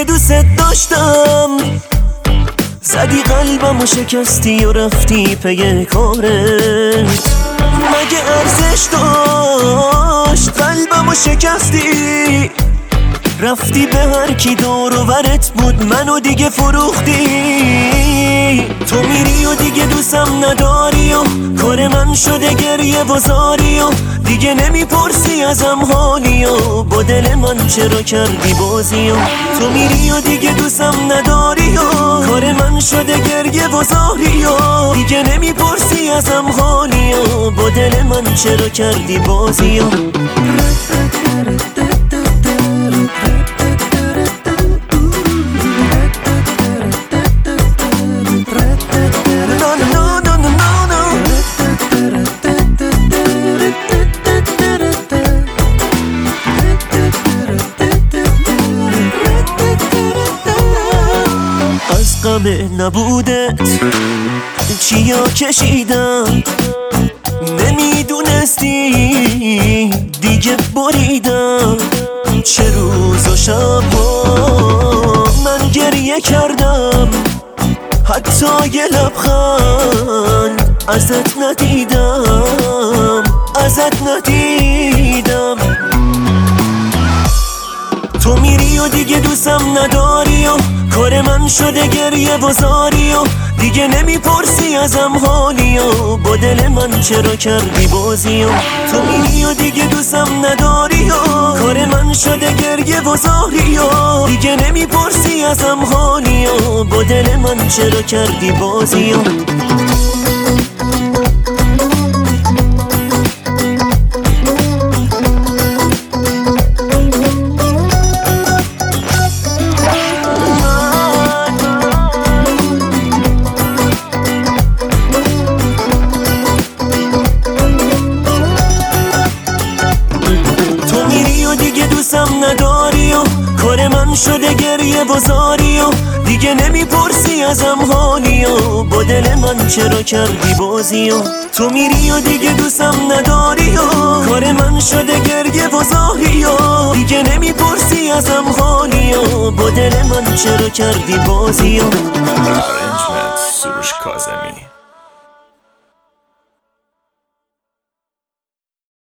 دوست داشتم، زدی قلبمو شکستی و رفتی پی کارت. مگه ارزش داشت قلبمو شکستی؟ رفتی به هر کی دور و برت بود منو دیگه فروختی. تو میری و دیگه دوستم نداری و کار من شده گریه و زاری و دیگه نمیپرسی ازم حالی و با دل من چرا کردی بازی و تو میری و دیگه دوستم نداری و کار من شده گریه و زاری و دیگه نمیپرسی ازم حالی و با دل من چرا کردی بازی و نبودت چیا کشیدم، نمیدونستی دیگه بریدم. چه روز و شبها من گریه کردم، حتی یه لبخند ازت ندیدم. تو میری و دیگه دوستم نداری و کار من شده گریه و زاری و دیگه نمیپرسی ازم حالی و با دل من چرا کردی بازی و تو میری و دیگه دوستم نداری و کار من شده گریه و زاری و دیگه نمیپرسی ازم حالی و با دل من چرا کردی بازی و نداری و کار من شده گریه و زاری و دیگه نمیپرسی ازم حالی و با دل من چرا کردی بازی و تو میری و دیگه دوستم نداری و کار من شده گریه و زاری و دیگه نمیپرسی ازم حالی و با دل من چرا کردی بازی و Arrangement سروش کاظمی.